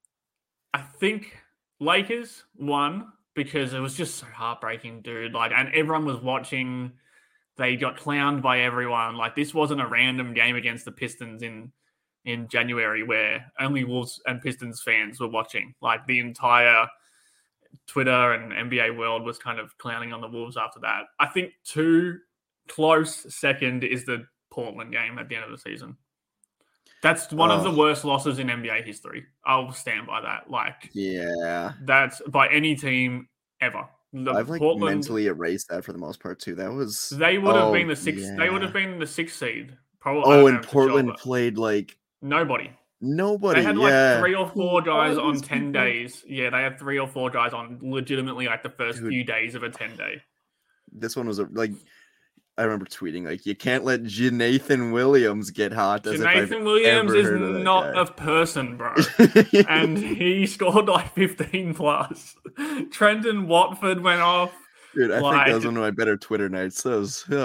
think Lakers won because it was just so heartbreaking, dude. Like, and everyone was watching. They got clowned by everyone. Like, this wasn't a random game against the Pistons in January where only Wolves and Pistons fans were watching. Like, the entire Twitter and NBA world was kind of clowning on the Wolves after that. I think close second is the Portland game at the end of the season. That's one of the worst losses in NBA history. I'll stand by that. Like, yeah, that's by any team ever. I've Portland, mentally erased that for the most part too. That was they would have been the sixth. Yeah. They would have been the 6th seed. Probably. And Portland played like nobody. They had like 3 or 4 guys on 10 days. Yeah, they had 3 or 4 guys on legitimately like the first few days of a 10-day. This one was I remember tweeting like, you can't let Jonathan Williams get hot. Jonathan Williams is not a person, bro. And he scored like 15 plus. Trenton Watford went off. Dude, I think that was one of my better Twitter nights. God.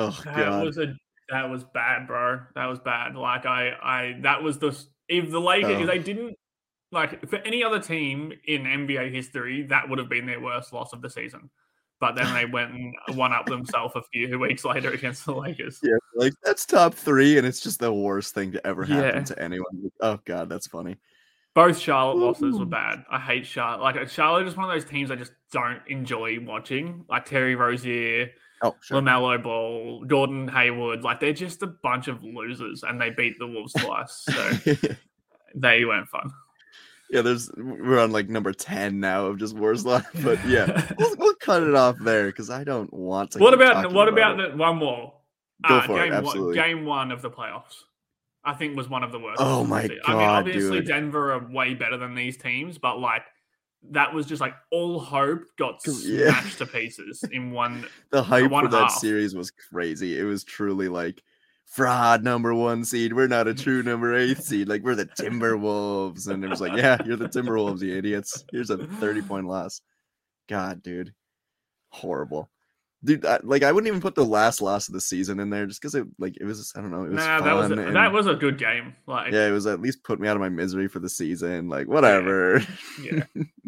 That was bad, bro. That was bad. Like that was if the Lakers, if they didn't, like for any other team in NBA history, that would have been their worst loss of the season. But then they went and won up themselves a few weeks later against the Lakers. Yeah, like that's top 3, and it's just the worst thing to ever happen to anyone. Oh God, that's funny. Both Charlotte losses were bad. I hate Charlotte. Like Charlotte is one of those teams I just don't enjoy watching. Like Terry Rozier, LaMelo Ball, Gordon Hayward. Like they're just a bunch of losers, and they beat the Wolves twice. So they weren't fun. Yeah, we're on like number 10 now of just worst luck, but yeah, we'll cut it off there because I don't want to. What about one more? Go for it, absolutely. Game 1 of the playoffs, I think was one of the worst. Oh my God, I mean, obviously dude. Denver are way better than these teams, but like that was just like all hope got smashed to pieces in one. The hype for that series was crazy. It was truly like, fraud number 1 seed. We're not a true number 8 seed. Like we're the Timberwolves. And it was like, yeah, you're the Timberwolves, you idiots. Here's a 30-point loss. God, dude. Horrible. Dude, I wouldn't even put the last loss of the season in there just because it was, I don't know, it was fun. That was a good game. Like, yeah, it was at least put me out of my misery for the season. Like, whatever. Yeah.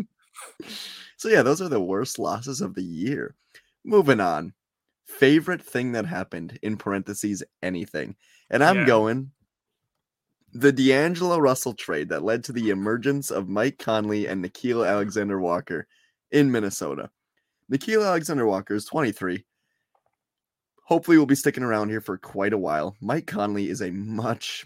So yeah, those are the worst losses of the year. Moving on. Favorite thing that happened, in parentheses, anything. And I'm going the D'Angelo Russell trade that led to the emergence of Mike Conley and Nickeil Alexander-Walker in Minnesota. Nickeil Alexander-Walker is 23. Hopefully will be sticking around here for quite a while. Mike Conley is a much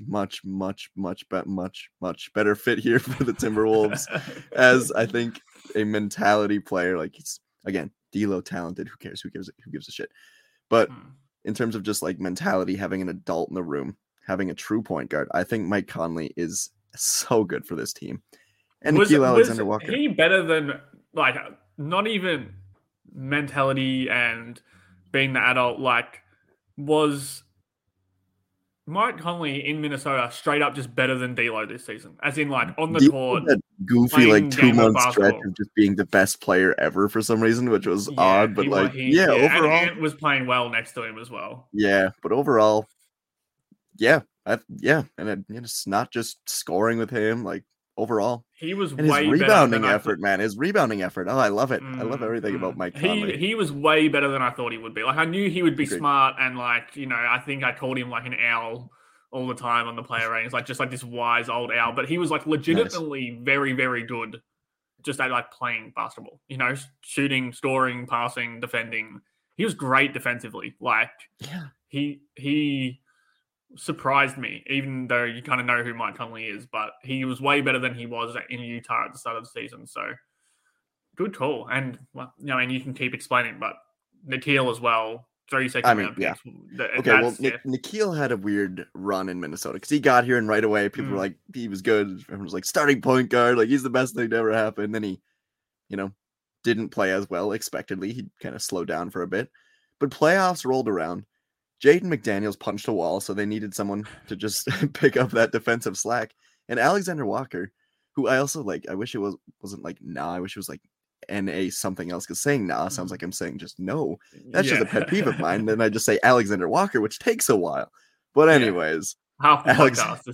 better fit here for the Timberwolves as I think a mentality player. Like he's, again, D'Lo talented. Who cares? Who gives a shit? But in terms of just like mentality, having an adult in the room, having a true point guard, I think Mike Conley is so good for this team. And Nickeil Alexander-Walker. Was he better than like not even mentality and being the adult? Like was Mike Conley in Minnesota straight up just better than D'Lo this season? As in like on the court. That goofy like 2-month stretch of just being the best player ever for some reason, which was odd, but overall. And Ant was playing well next to him as well. Yeah, but overall, and it's not just scoring with him. Like overall, he was and way his rebounding effort, man. His rebounding effort. Oh, I love it. I love everything about Mike Conley. He was way better than I thought he would be. Like I knew he would be smart and like I think I called him like an owl all the time on the player ratings, like just like this wise old owl. But he was like legitimately very, very good, just at like playing basketball. Shooting, scoring, passing, defending. He was great defensively. Like he surprised me, even though you kind of know who Mike Conley is. But he was way better than he was in Utah at the start of the season. So good call. And and you can keep explaining, but Nickeil as well. 32nd round picks. Okay, well, Nickeil had a weird run in Minnesota because he got here and right away people were like, he was good. Everyone was like, starting point guard, like he's the best thing to ever happen. Then he, didn't play as well expectedly. He kind of slowed down for a bit. But playoffs rolled around. Jaden McDaniels punched a wall, so they needed someone to just pick up that defensive slack. And Alexander Walker, who I also like, I wish it wasn't like I wish it was like NA something else, because saying sounds like I'm saying just no. That's just a pet peeve of mine. Then I just say Alexander Walker, which takes a while. But anyways, half the podcast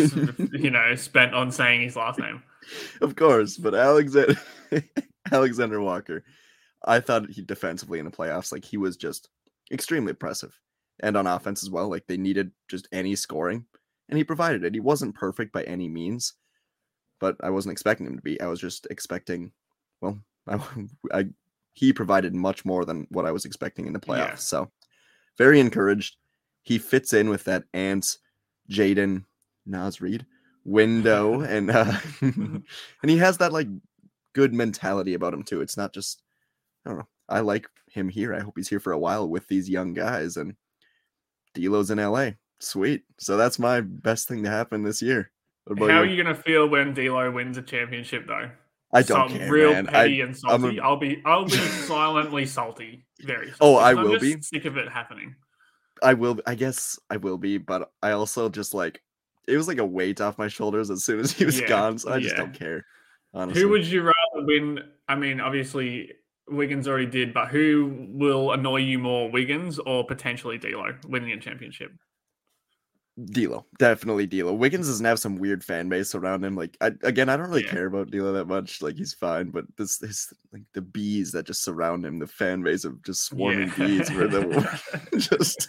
is spent on saying his last name. Of course, but Alexander Walker, I thought he defensively in the playoffs, like he was just extremely impressive, and on offense as well. Like they needed just any scoring, and he provided it. He wasn't perfect by any means, but I wasn't expecting him to be. I was just expecting, well, he provided much more than what I was expecting in the playoffs. Yeah. So very encouraged. He fits in with that Ant, Jaden, Naz Reid window, and and he has that like good mentality about him too. It's not just, I don't know. I like him here. I hope he's here for a while with these young guys, and D'Lo's in LA. Sweet. So that's my best thing to happen this year. How are you gonna feel when D'Lo wins a championship though? I don't care, real man. Petty and salty. I'll be silently salty. Very salty. Oh, I will be sick of it happening. I guess I will be, but I also just like, it was like a weight off my shoulders as soon as he was gone, so I just don't care, honestly. Who would you rather win? I mean, obviously Wiggins already did, but who will annoy you more, Wiggins or potentially D'Lo winning a championship? D'Lo, definitely D'Lo. Wiggins doesn't have some weird fan base around him. Like, I don't really care about D'Lo that much. Like, he's fine, but this like the bees that just surround him, the fan base of just swarming bees, where the just.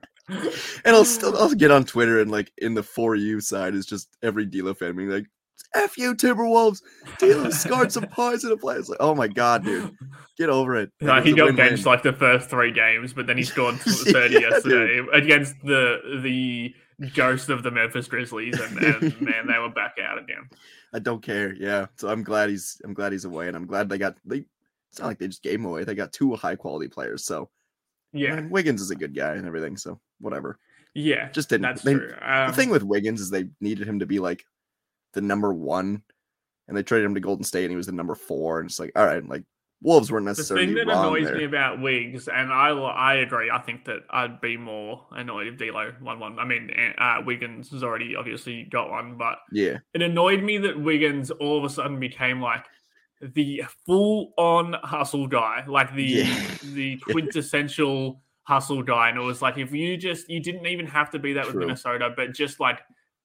And I'll get on Twitter, and like in the For You side is just every D'Lo fan being like, "F you, Timberwolves! D'Lo scored some points in the play." It's like, oh my god, dude, get over it. No, he got benched like the first 3 games, but then he scored 30 yesterday against the ghost of the Memphis Grizzlies, and man, they were back out again. I don't care. Yeah, so I'm glad he's away, and I'm glad it's not like they just gave him away. They got 2 high quality players, so yeah, and Wiggins is a good guy and everything, so whatever. Yeah, just didn't. That's true. The thing with Wiggins is they needed him to be like the number 1, and they traded him to Golden State, and he was the number 4, and it's like, all right, like Wolves weren't necessarily wrong. The thing that annoys me about Wiggs, and I agree, I think that I'd be more annoyed if D'Lo won one. I mean, Wiggins has already obviously got one, but yeah, it annoyed me that Wiggins all of a sudden became like the full-on hustle guy, like the quintessential hustle guy, and it was like, if you didn't even have to be that with Minnesota, but just like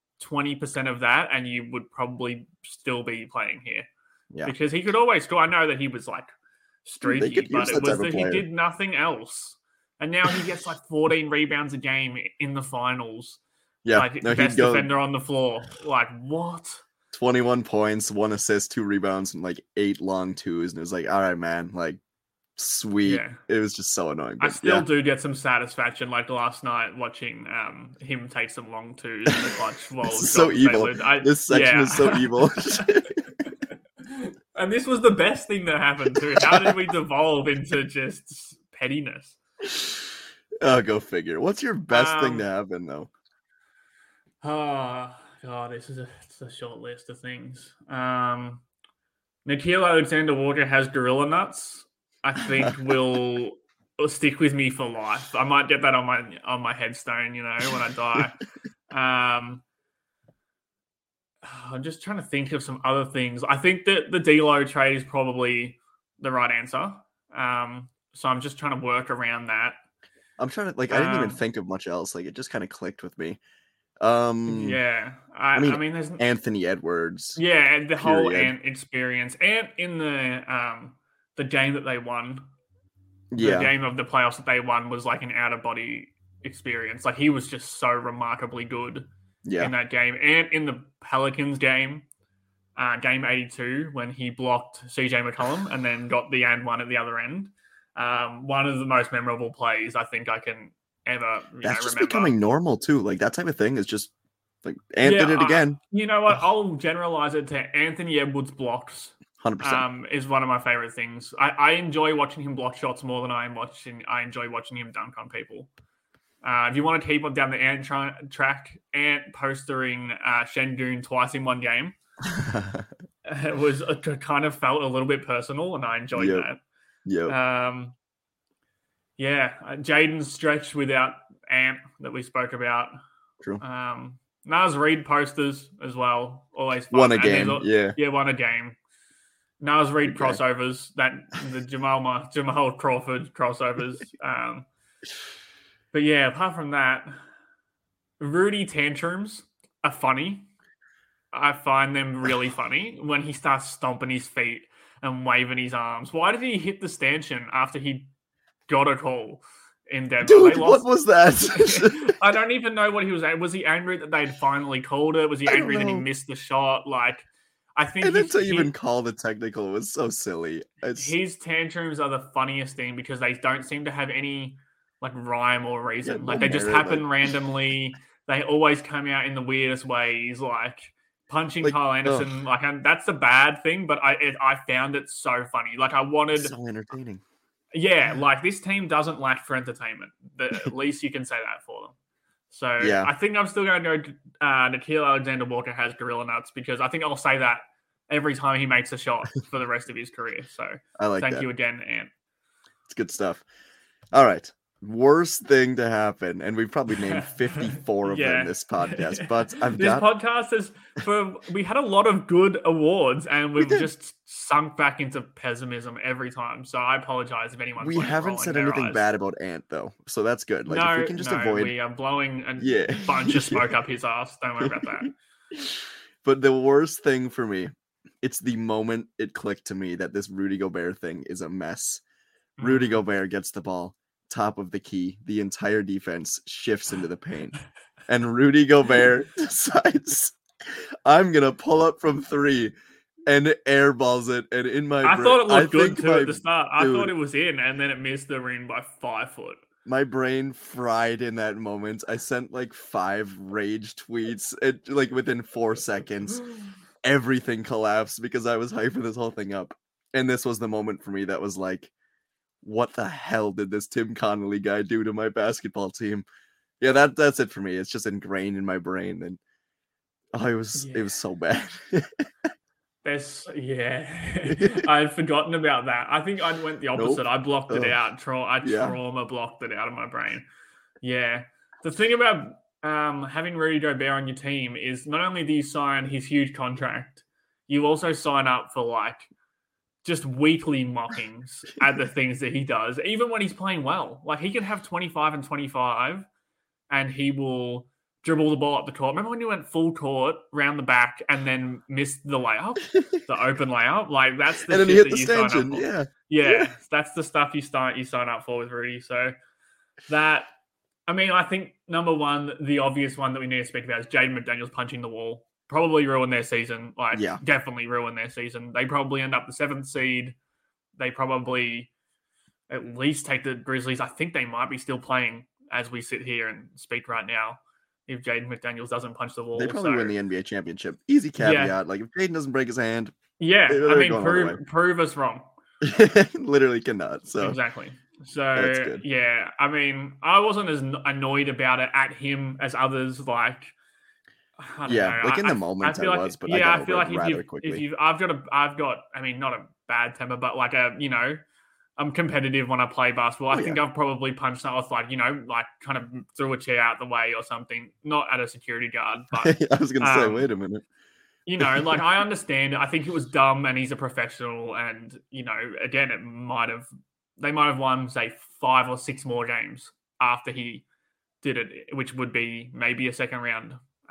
20% of that, and you would probably still be playing here. Yeah, because he could always score. I know that he was like streaky, but it was that he did nothing else. And now he gets like 14 rebounds a game in the finals. Yeah, like best defender on the floor. Like what? 21 points, 1 assist, 2 rebounds, and like 8 long twos. And it was like, all right, man, like sweet. Yeah. It was just so annoying. But I still do get some satisfaction, like last night watching him take some long twos in the clutch. This is so evil. This section is so evil. And this was the best thing that happened too. How did we devolve into just pettiness? Oh, go figure. What's your best thing to happen though? Oh God, it's a short list of things. Nickeil Alexander-Walker has gorilla nuts. I think will stick with me for life. I might get that on my headstone, when I die. I'm just trying to think of some other things. I think that the D'Lo trade is probably the right answer. So I'm just trying to work around that. I'm trying to I didn't even think of much else. Like it just kind of clicked with me. Yeah. I mean, there's Anthony Edwards. Yeah, and the whole Ant experience. Ant in the game that they won. Yeah. The game of the playoffs that they won was like an out of body experience. Like he was just so remarkably good. Yeah. In that game. And in the Pelicans game, game 82, when he blocked CJ McCollum and then got the and one at the other end. One of the most memorable plays I think I can ever That's just remember. Becoming normal too. Like that type of thing is just like Ant did it again. You know what? I'll generalize it to Anthony Edwards blocks. 100%. Is one of my favorite things. I enjoy watching him block shots more than I enjoy watching him dunk on people. If you want to keep on down the Ant track, Ant postering Şengün twice in one game. It kind of felt a little bit personal, and I enjoyed that. Yeah. Jaden's stretch without Ant that we spoke about. True. Naz Reid posters as well. Always fun. Won a game. Won a game. Naz Reid crossovers. The Jamal Crawford crossovers. But yeah, apart from that, Rudy tantrums are funny. I find them really funny when he starts stomping his feet and waving his arms. Why did he hit the stanchion after he got a call in Denver? Dude, They lost. what was that? I don't even know what he was. Was he angry that they'd finally called it? Was he angry that he missed the shot? Like, I think. And then to even call the technical was so silly. His tantrums are the funniest thing because they don't seem to have any like rhyme or reason. Like they just happen randomly. They always come out in the weirdest ways. Like punching Kyle Anderson, and that's the bad thing. But I found it so funny. Like I wanted so entertaining. Yeah, like this team doesn't lack for entertainment. At least you can say that for them. So yeah. I think I'm still going to go Nickeil Alexander-Walker has gorilla nuts because I think I'll say that every time he makes a shot for the rest of his career. So thank you again, Ant. It's good stuff. All right. Worst thing to happen, and we've probably named 54 of them in this podcast, but we had a lot of good awards, and we've just sunk back into pessimism every time. So I apologize if anyone. We haven't said anything bad about Ant though, so that's good. Like if we can just avoid, we are blowing a bunch of smoke up his ass. Don't worry about that. But the worst thing for me, it's the moment it clicked to me that this Rudy Gobert thing is a mess. Rudy Gobert gets the ball. Top of the key, the entire defense shifts into the paint, and Rudy Gobert decides, I'm gonna pull up from 3 and airballs it. And in my thought it looked good too at the start. I thought it was in, and then it missed the rim by 5 foot. My brain fried in that moment. I sent like 5 rage tweets, like within 4 seconds. Everything collapsed because I was hyping this whole thing up, and this was the moment for me that was like, what the hell did this Tim Connolly guy do to my basketball team? Yeah, that's it for me. It's just ingrained in my brain, and it was so bad. I'd forgotten about that. I think I went the opposite. I blocked it out. Trauma blocked it out of my brain. Yeah. The thing about having Rudy Gobert on your team is not only do you sign his huge contract, you also sign up for like just weekly mockings at the things that he does, even when he's playing well. Like he can have 25 and 25 and he will dribble the ball up the court. Remember when he went full court round the back and then missed the layup, the open layup? Like that's the and shit that you sign up for. Yeah, that's the stuff you sign up for with Rudy. So that, I mean, I think number one, the obvious one that we need to speak about is Jaden McDaniels punching the wall. Probably ruin their season. Definitely ruin their season. They probably end up the 7th seed. They probably at least take the Grizzlies. I think they might be still playing as we sit here and speak right now if Jaden McDaniels doesn't punch the wall. They probably win the NBA championship. Easy caveat. Like if Jaden doesn't break his hand. Yeah, I mean, prove us wrong. Literally cannot. So exactly. So yeah, I mean, I wasn't as annoyed about it at him as others. Like, I don't know. Like in the moment I was, but I feel like I've got, I mean, not a bad temper, but like I'm competitive when I play basketball. I think I've probably punched someone off, like kind of threw a chair out the way or something, not at a security guard. But I was going to say, wait a minute. Like I understand. I think it was dumb, and he's a professional. And again, they might have won, say, 5 or 6 more games after he did it, which would be maybe a second round,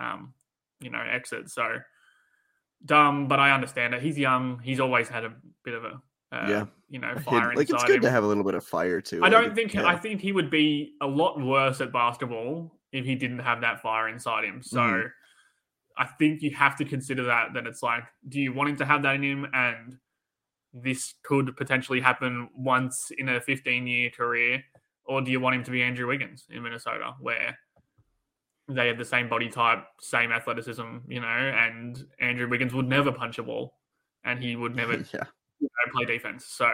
exit. So dumb, but I understand it. He's young. He's always had a bit of a fire inside it's good him. to have a little bit of fire too. I think he would be a lot worse at basketball if he didn't have that fire inside him. So I think you have to consider that it's like, do you want him to have that in him? And this could potentially happen once in a 15-year career, or do you want him to be Andrew Wiggins in Minnesota, where they have the same body type, same athleticism, and Andrew Wiggins would never punch a ball, and he would never play defense. So,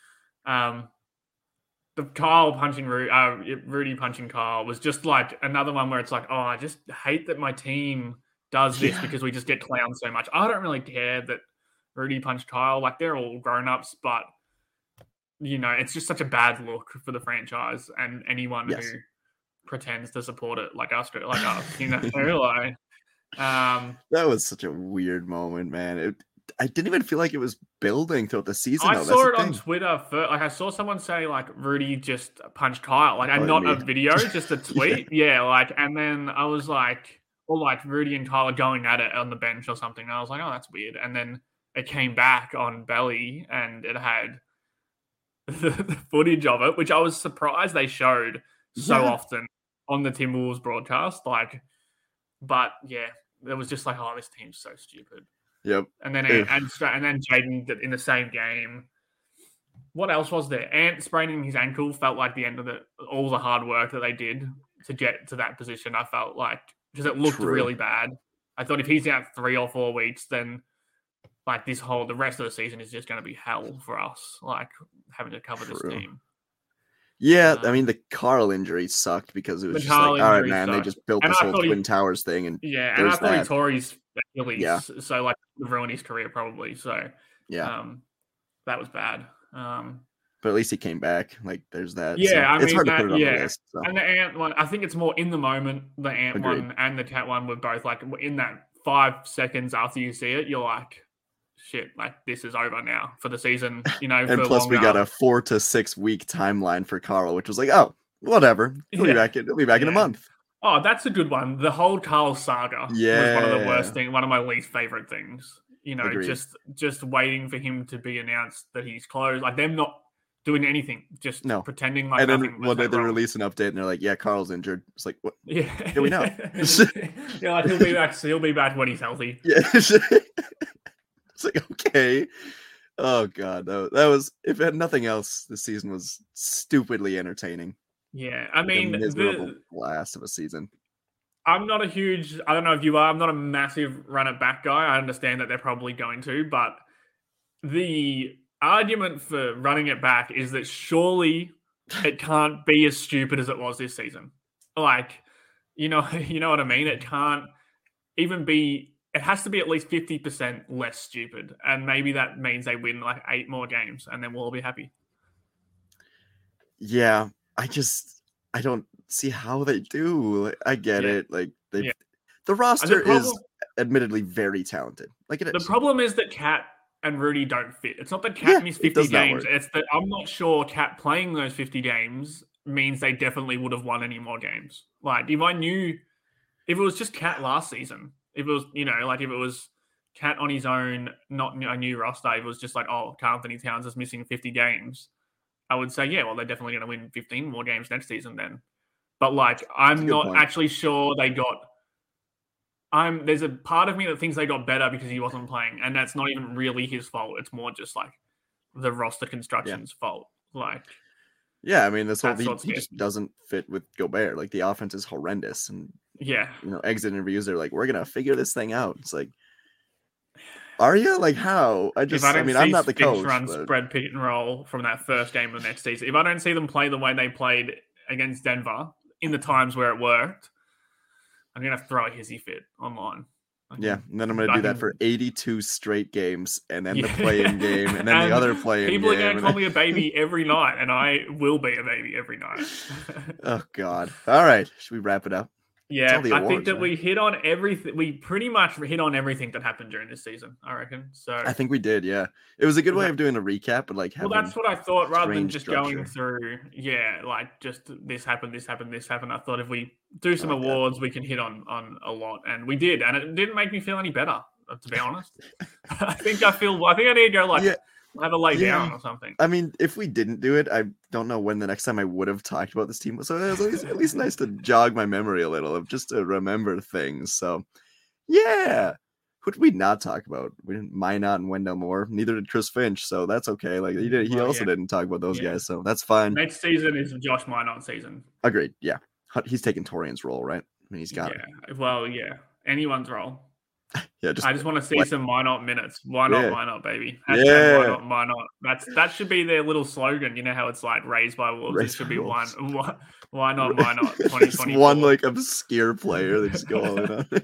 the Kyle punching Rudy punching Kyle was just like another one where it's like, oh, I just hate that my team does this because we just get clowned so much. I don't really care that Rudy punched Kyle. Like, they're all grown-ups, but, it's just such a bad look for the franchise and anyone who pretends to support it like us. That was such a weird moment, man. I didn't even feel like it was building throughout the season. I saw it on Twitter. I saw someone say like Rudy just punched Kyle, like, and not a video, just a tweet. Yeah, and then I was like, or like Rudy and Kyle are going at it on the bench or something. And I was like, oh, that's weird. And then it came back on Belly, and it had the footage of it, which I was surprised they showed so often on the Timberwolves broadcast. But yeah, it was just like, oh, this team's so stupid. Yep. And then Jaden in the same game. What else was there? Ant spraining his ankle felt like the end of all the hard work that they did to get to that position. I felt like, because it looked really bad. I thought if he's out 3 or 4 weeks, then like the rest of the season is just going to be hell for us, like having to cover this team. Yeah, I mean, the Carl injury sucked because it was just like, all right, man, they just built this whole Twin Towers thing. And and I thought he tore his Achilles, so like ruined his career probably. So that was bad. But at least he came back. Like, there's that. Yeah, so I mean, it's hard to put it on the list. So. And the Ant one, I think it's more in the moment. The Ant one and the Cat one were both like in that 5 seconds after you see it, you're like, shit, like this is over now for the season, you know. And plus, we got a 4 to 6 week timeline for Carl, which was like, oh, whatever. He'll be back in a month. Oh, that's a good one. The whole Carl saga was one of the worst things, one of my least favorite things. You know, just waiting for him to be announced that he's closed, like them not doing anything, just pretending like nothing. And then they release an update and they're like, yeah, Carl's injured. It's like, what? Yeah. Here we know. Yeah, like he'll be back when he's healthy. Yeah. It's like, okay. Oh God. That was, if it had nothing else, this season was stupidly entertaining. Yeah. I mean, the blast of a season. I'm not I don't know if you are, I'm not a massive run it back guy. I understand that they're probably going to, but the argument for running it back is that surely it can't be as stupid as it was this season. Like, you know what I mean? It can't even be, it has to be at least 50% less stupid. And maybe that means they win like 8 more games and then we'll all be happy. Yeah. I don't see how they do. I get it. Like the roster is admittedly very talented. Like it is. The problem is that Cat and Rudy don't fit. It's not that Cat missed 50 games. It's that I'm not sure Cat playing those 50 games means they definitely would have won any more games. Like if it was just Cat last season, if it was, like if it was Cat on his own, not a new roster, if it was just like, oh, Karl Anthony Towns is missing 50 games, I would say, yeah, well, they're definitely going to win 15 more games next season then. But like, I'm not actually sure they got. There's a part of me that thinks they got better because he wasn't playing, and that's not even really his fault. It's more just like the roster construction's fault. Like, yeah, I mean, this whole he just doesn't fit with Gobert. Like the offense is horrendous, and exit interviews they're like, we're gonna figure this thing out. It's like, are you? Like how? I'm not the coach. Run spread pick and roll from that first game of the next season. If I don't see them play the way they played against Denver in the times where it worked, I'm going to throw a hissy fit online. Yeah, and then I'm going to do that for 82 straight games, and then the play-in game, and then the other play-in game. People are going to call me a baby every night, and I will be a baby every night. Oh, God. All right, should we wrap it up? Yeah, I think that we hit on everything. We pretty much hit on everything that happened during this season, I reckon. So I think we did, yeah. It was a good way of doing a recap, but like, that's what I thought, rather than just going through, like just this happened. I thought if we do some awards, we can hit on a lot, and we did, and it didn't make me feel any better, to be honest. I think I need to go have a lay down or something. I mean, if we didn't do it, I don't know when the next time I would have talked about this team. So it was at least nice to jog my memory a little, of just to remember things. So, yeah. Who did we not talk about? We didn't Minot and Wendell Moore. Neither did Chris Finch. So that's okay. Like he also didn't talk about those guys. So that's fine. Next season is Josh Minot season. Agreed. Yeah. He's taking Torian's role, right? I mean, he's got it. Well, yeah. Anyone's role. Yeah, I just want to see some Minot minutes. Why not, baby? Hashtag why not? That should be their little slogan. You know how it's like raised by wolves. It should be why not? Why not? 2024. One like obscure player they just go all in on.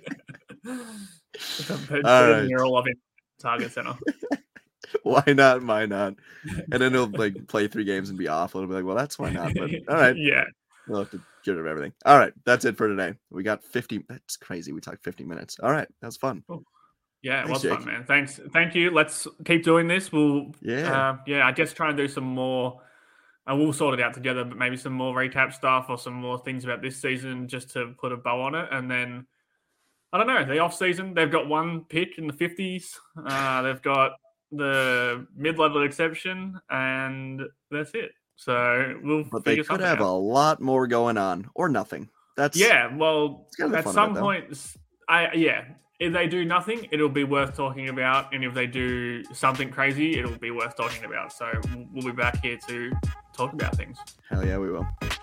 All right. Mural of it, Target Center. Why not? And then he'll like play 3 games and be awful. It'll be like, well, that's why not. But all right, yeah. We'll have to get rid of everything. All right. That's it for today. We got 50. That's crazy. We talked 50 minutes. All right. That was fun. Cool. Yeah, it was Jake. fun, man. Thanks. Thank you. Let's keep doing this. We'll, Yeah. I guess try and do some more. And we'll sort it out together, but maybe some more recap stuff or some more things about this season just to put a bow on it. And then, I don't know, the off season, they've got one pick in the 50s. They've got the mid-level exception, and that's it. So But they could have a lot more going on, or nothing. Well, at some point, if they do nothing, it'll be worth talking about, and if they do something crazy, it'll be worth talking about. So we'll be back here to talk about things. Hell yeah, we will.